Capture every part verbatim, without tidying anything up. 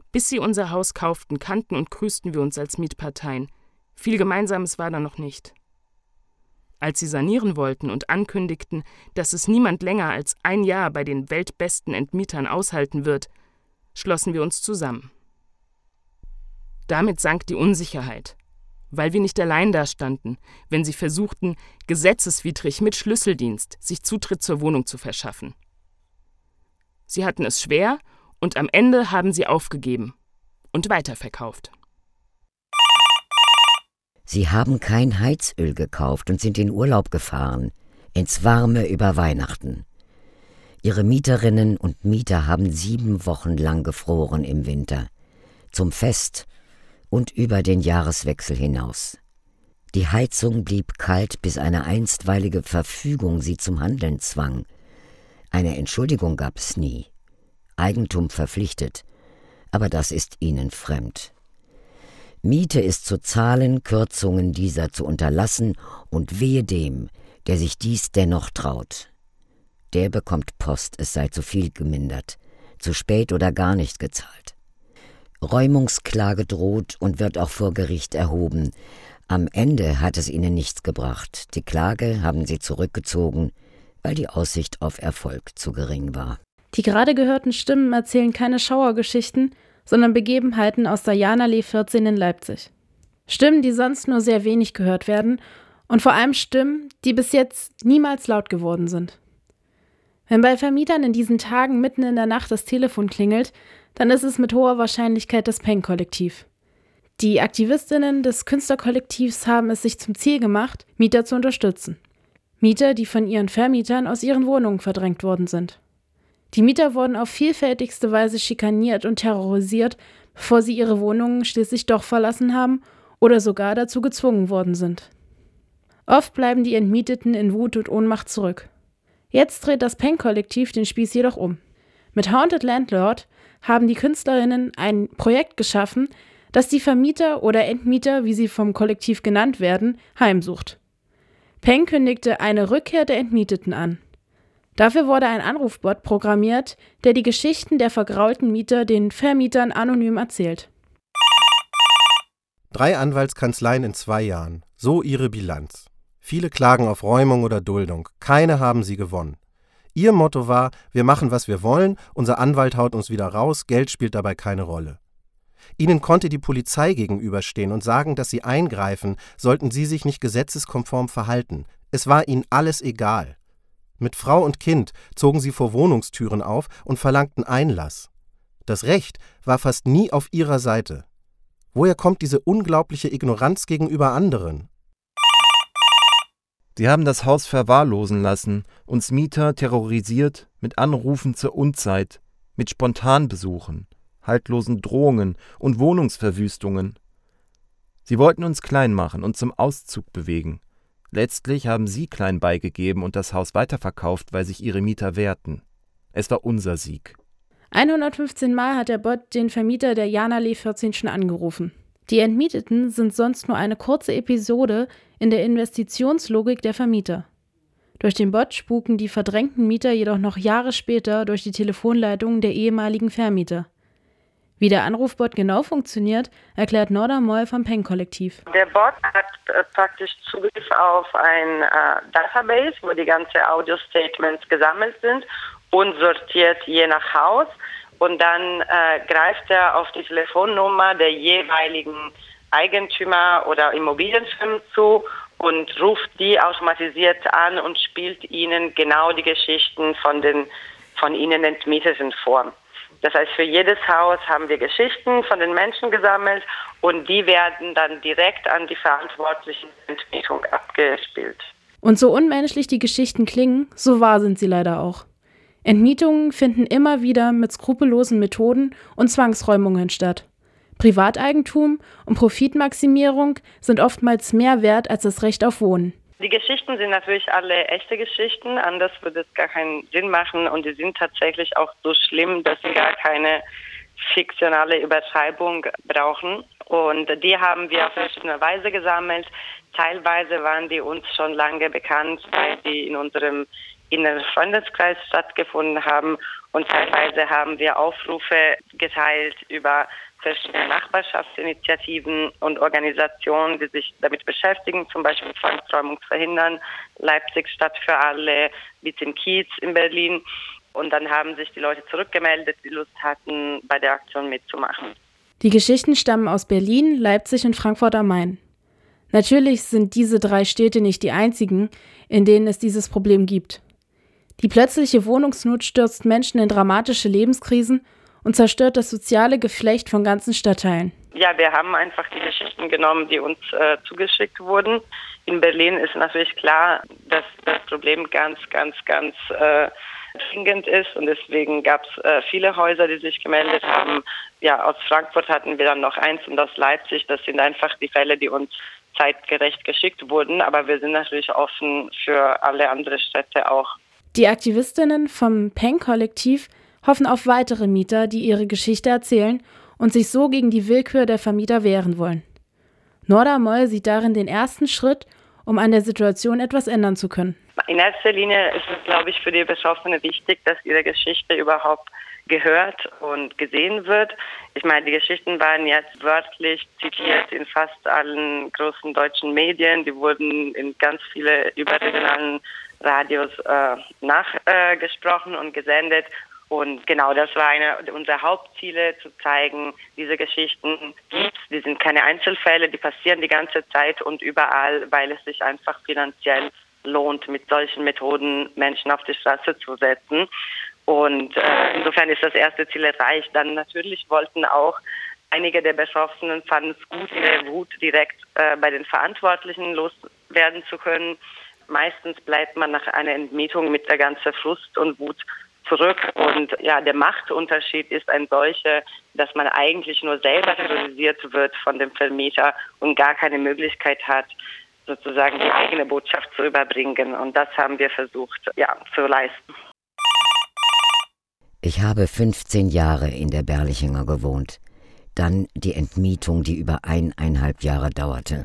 Bis sie unser Haus kauften, kannten und grüßten wir uns als Mietparteien. Viel Gemeinsames war da noch nicht. Als sie sanieren wollten und ankündigten, dass es niemand länger als ein Jahr bei den weltbesten Entmietern aushalten wird, schlossen wir uns zusammen. Damit sank die Unsicherheit, weil wir nicht allein dastanden, wenn sie versuchten, gesetzeswidrig mit Schlüsseldienst sich Zutritt zur Wohnung zu verschaffen. Sie hatten es schwer und am Ende haben sie aufgegeben und weiterverkauft. Sie haben kein Heizöl gekauft und sind in Urlaub gefahren, ins Warme über Weihnachten. Ihre Mieterinnen und Mieter haben sieben Wochen lang gefroren im Winter, zum Fest und über den Jahreswechsel hinaus. Die Heizung blieb kalt, bis eine einstweilige Verfügung sie zum Handeln zwang. Eine Entschuldigung gab es nie. Eigentum verpflichtet, aber das ist ihnen fremd. Miete ist zu zahlen, Kürzungen dieser zu unterlassen und wehe dem, der sich dies dennoch traut. Der bekommt Post, es sei zu viel gemindert, zu spät oder gar nicht gezahlt. Räumungsklage droht und wird auch vor Gericht erhoben. Am Ende hat es ihnen nichts gebracht. Die Klage haben sie zurückgezogen, weil die Aussicht auf Erfolg zu gering war. Die gerade gehörten Stimmen erzählen keine Schauergeschichten, sondern Begebenheiten aus der Janallee vierzehn in Leipzig. Stimmen, die sonst nur sehr wenig gehört werden und vor allem Stimmen, die bis jetzt niemals laut geworden sind. Wenn bei Vermietern in diesen Tagen mitten in der Nacht das Telefon klingelt, dann ist es mit hoher Wahrscheinlichkeit das Peng-Kollektiv. Die Aktivistinnen des Künstlerkollektivs haben es sich zum Ziel gemacht, Mieter zu unterstützen. Mieter, die von ihren Vermietern aus ihren Wohnungen verdrängt worden sind. Die Mieter wurden auf vielfältigste Weise schikaniert und terrorisiert, bevor sie ihre Wohnungen schließlich doch verlassen haben oder sogar dazu gezwungen worden sind. Oft bleiben die Entmieteten in Wut und Ohnmacht zurück. Jetzt dreht das Peng-Kollektiv den Spieß jedoch um. Mit Haunted Landlord haben die Künstlerinnen ein Projekt geschaffen, das die Vermieter oder Entmieter, wie sie vom Kollektiv genannt werden, heimsucht. Peng kündigte eine Rückkehr der Entmieteten an. Dafür wurde ein Anrufbot programmiert, der die Geschichten der vergraulten Mieter den Vermietern anonym erzählt. Drei Anwaltskanzleien in zwei Jahren, so ihre Bilanz. Viele klagen auf Räumung oder Duldung, keine haben sie gewonnen. Ihr Motto war, wir machen, was wir wollen, unser Anwalt haut uns wieder raus, Geld spielt dabei keine Rolle. Ihnen konnte die Polizei gegenüberstehen und sagen, dass sie eingreifen, sollten sie sich nicht gesetzeskonform verhalten. Es war ihnen alles egal. Mit Frau und Kind zogen sie vor Wohnungstüren auf und verlangten Einlass. Das Recht war fast nie auf ihrer Seite. Woher kommt diese unglaubliche Ignoranz gegenüber anderen? Sie haben das Haus verwahrlosen lassen, uns Mieter terrorisiert mit Anrufen zur Unzeit, mit Spontanbesuchen, haltlosen Drohungen und Wohnungsverwüstungen. Sie wollten uns klein machen und zum Auszug bewegen. Letztlich haben Sie klein beigegeben und das Haus weiterverkauft, weil sich Ihre Mieter wehrten. Es war unser Sieg. hundertfünfzehn Mal hat der Bot den Vermieter der Janallee vierzehn schon angerufen. Die Entmieteten sind sonst nur eine kurze Episode in der Investitionslogik der Vermieter. Durch den Bot spuken die verdrängten Mieter jedoch noch Jahre später durch die Telefonleitungen der ehemaligen Vermieter. Wie der Anrufbot genau funktioniert, erklärt Norda Moll vom Peng-Kollektiv. Der Bot hat äh, praktisch Zugriff auf ein äh, Database, wo die ganzen Audio-Statements gesammelt sind und sortiert je nach Haus. Und dann äh, greift er auf die Telefonnummer der jeweiligen Eigentümer oder Immobilienfirmen zu und ruft die automatisiert an und spielt ihnen genau die Geschichten von den von ihnen Entmieteten vor. Das heißt, für jedes Haus haben wir Geschichten von den Menschen gesammelt und die werden dann direkt an die Verantwortlichen der Entmietung abgespielt. Und so unmenschlich die Geschichten klingen, so wahr sind sie leider auch. Entmietungen finden immer wieder mit skrupellosen Methoden und Zwangsräumungen statt. Privateigentum und Profitmaximierung sind oftmals mehr wert als das Recht auf Wohnen. Die Geschichten sind natürlich alle echte Geschichten, anders würde es gar keinen Sinn machen und die sind tatsächlich auch so schlimm, dass sie gar keine fiktionale Übertreibung brauchen. Und die haben wir auf verschiedene Weise gesammelt. Teilweise waren die uns schon lange bekannt, weil die in unserem in einem Freundeskreis stattgefunden haben. Und teilweise haben wir Aufrufe geteilt über verschiedene Nachbarschaftsinitiativen und Organisationen, die sich damit beschäftigen, zum Beispiel Zwangsräumung verhindern, Leipzig Stadt für alle, Beat im Kiez in Berlin. Und dann haben sich die Leute zurückgemeldet, die Lust hatten, bei der Aktion mitzumachen. Die Geschichten stammen aus Berlin, Leipzig und Frankfurt am Main. Natürlich sind diese drei Städte nicht die einzigen, in denen es dieses Problem gibt. Die plötzliche Wohnungsnot stürzt Menschen in dramatische Lebenskrisen und zerstört das soziale Geflecht von ganzen Stadtteilen. Ja, wir haben einfach die Geschichten genommen, die uns äh, zugeschickt wurden. In Berlin ist natürlich klar, dass das Problem ganz, ganz, ganz äh, dringend ist und deswegen gab es äh, viele Häuser, die sich gemeldet haben. Ja, aus Frankfurt hatten wir dann noch eins und aus Leipzig. Das sind einfach die Fälle, die uns zeitgerecht geschickt wurden, aber wir sind natürlich offen für alle andere Städte auch. Die Aktivistinnen vom Peng-Kollektiv hoffen auf weitere Mieter, die ihre Geschichte erzählen und sich so gegen die Willkür der Vermieter wehren wollen. Norda Moll sieht darin den ersten Schritt, um an der Situation etwas ändern zu können. In erster Linie ist es, glaube ich, für die Betroffenen wichtig, dass ihre Geschichte überhaupt gehört und gesehen wird. Ich meine, die Geschichten waren jetzt wörtlich zitiert in fast allen großen deutschen Medien. Die wurden in ganz viele überregionalen Radios äh, nachgesprochen äh, und gesendet. Und genau, das war eine unserer Hauptziele, zu zeigen, diese Geschichten gibt's, die sind keine Einzelfälle, die passieren die ganze Zeit und überall, weil es sich einfach finanziell lohnt, mit solchen Methoden Menschen auf die Straße zu setzen. Und äh, insofern ist das erste Ziel erreicht. Dann natürlich wollten auch einige der Betroffenen, fanden es gut, ihre Wut direkt äh, bei den Verantwortlichen loswerden zu können. Meistens bleibt man nach einer Entmietung mit der ganzen Frust und Wut zurück. Und ja, der Machtunterschied ist ein solcher, dass man eigentlich nur selber terrorisiert wird von dem Vermieter und gar keine Möglichkeit hat, sozusagen die eigene Botschaft zu überbringen. Und das haben wir versucht, ja, zu leisten. Ich habe fünfzehn Jahre in der Berlichinger gewohnt. Dann die Entmietung, die über eineinhalb Jahre dauerte.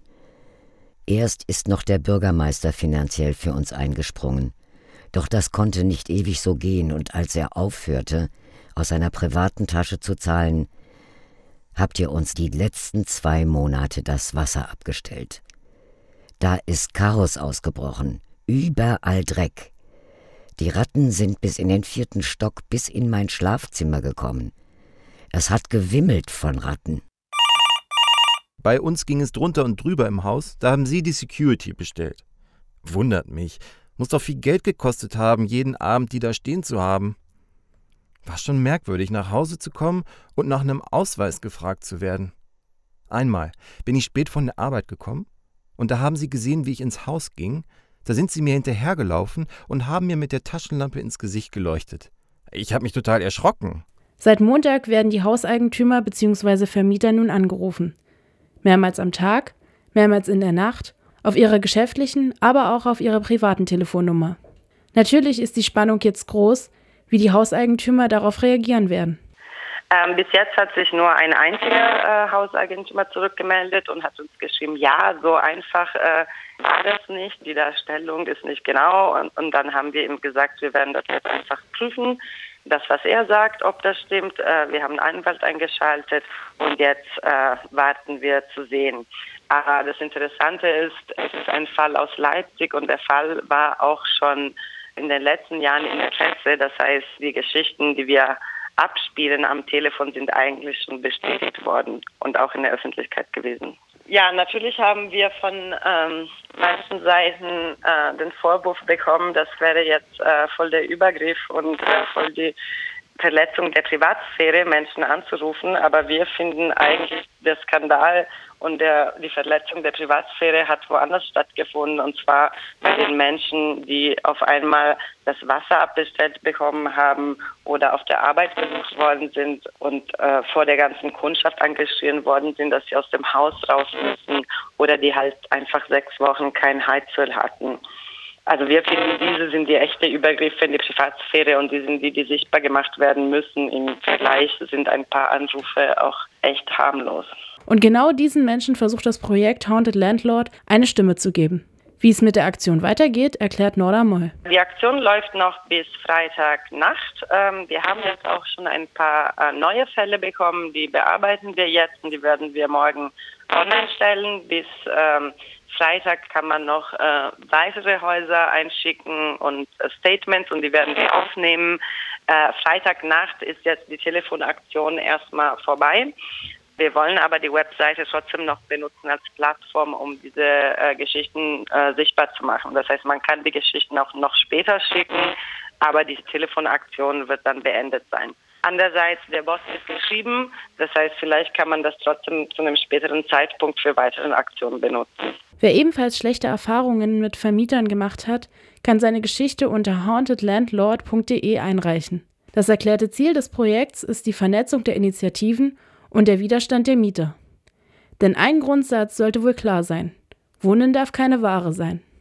Erst ist noch der Bürgermeister finanziell für uns eingesprungen. Doch das konnte nicht ewig so gehen, und als er aufhörte, aus seiner privaten Tasche zu zahlen, habt ihr uns die letzten zwei Monate das Wasser abgestellt. Da ist Chaos ausgebrochen, überall Dreck. Die Ratten sind bis in den vierten Stock, bis in mein Schlafzimmer gekommen. Es hat gewimmelt von Ratten. Bei uns ging es drunter und drüber im Haus, da haben Sie die Security bestellt. Wundert mich, muss doch viel Geld gekostet haben, jeden Abend die da stehen zu haben. War schon merkwürdig, nach Hause zu kommen und nach einem Ausweis gefragt zu werden. Einmal bin ich spät von der Arbeit gekommen und da haben Sie gesehen, wie ich ins Haus ging. Da sind Sie mir hinterhergelaufen und haben mir mit der Taschenlampe ins Gesicht geleuchtet. Ich habe mich total erschrocken. Seit Montag werden die Hauseigentümer bzw. Vermieter nun angerufen. Mehrmals am Tag, mehrmals in der Nacht, auf ihrer geschäftlichen, aber auch auf ihrer privaten Telefonnummer. Natürlich ist die Spannung jetzt groß, wie die Hauseigentümer darauf reagieren werden. Ähm, bis jetzt hat sich nur ein einziger äh, Hauseigentümer zurückgemeldet und hat uns geschrieben, ja, so einfach äh, war das nicht, die Darstellung ist nicht genau. Und, und dann haben wir ihm gesagt, wir werden das jetzt einfach prüfen, das, was er sagt, ob das stimmt. Äh, wir haben einen Anwalt eingeschaltet und jetzt äh, warten wir zu sehen. Aber das Interessante ist, es ist ein Fall aus Leipzig und der Fall war auch schon in den letzten Jahren in der Presse. Das heißt, die Geschichten, die wir abspielen am Telefon, sind eigentlich schon bestätigt worden und auch in der Öffentlichkeit gewesen. Ja, natürlich haben wir von ähm, manchen Seiten äh, den Vorwurf bekommen, das wäre jetzt äh, voll der Übergriff und äh, voll die Verletzung der Privatsphäre, Menschen anzurufen. Aber wir finden eigentlich, der Skandal und der, die Verletzung der Privatsphäre hat woanders stattgefunden. Und zwar bei den Menschen, die auf einmal das Wasser abbestellt bekommen haben oder auf der Arbeit besucht worden sind und äh, vor der ganzen Kundschaft angeschrien worden sind, dass sie aus dem Haus raus müssen oder die halt einfach sechs Wochen kein Heizöl hatten. Also wir finden, diese sind die echte Übergriffe in die Privatsphäre und die sind die, die sichtbar gemacht werden müssen. Im Vergleich sind ein paar Anrufe auch echt harmlos. Und genau diesen Menschen versucht das Projekt Haunted Landlord eine Stimme zu geben. Wie es mit der Aktion weitergeht, erklärt Norda Moll. Die Aktion läuft noch bis Freitagnacht. Ähm, wir haben jetzt auch schon ein paar äh, neue Fälle bekommen, die bearbeiten wir jetzt und die werden wir morgen online stellen. Bis ähm, Freitag kann man noch äh, weitere Häuser einschicken und äh, Statements und die werden wir aufnehmen. Äh, Freitagnacht ist jetzt die Telefonaktion erstmal vorbei. Wir wollen aber die Webseite trotzdem noch benutzen als Plattform, um diese äh, Geschichten äh, sichtbar zu machen. Das heißt, man kann die Geschichten auch noch später schicken, aber die Telefonaktion wird dann beendet sein. Andererseits, der Bot ist geschrieben, das heißt, vielleicht kann man das trotzdem zu einem späteren Zeitpunkt für weitere Aktionen benutzen. Wer ebenfalls schlechte Erfahrungen mit Vermietern gemacht hat, kann seine Geschichte unter haunted landlord punkt de einreichen. Das erklärte Ziel des Projekts ist die Vernetzung der Initiativen und der Widerstand der Mieter. Denn ein Grundsatz sollte wohl klar sein: Wohnen darf keine Ware sein.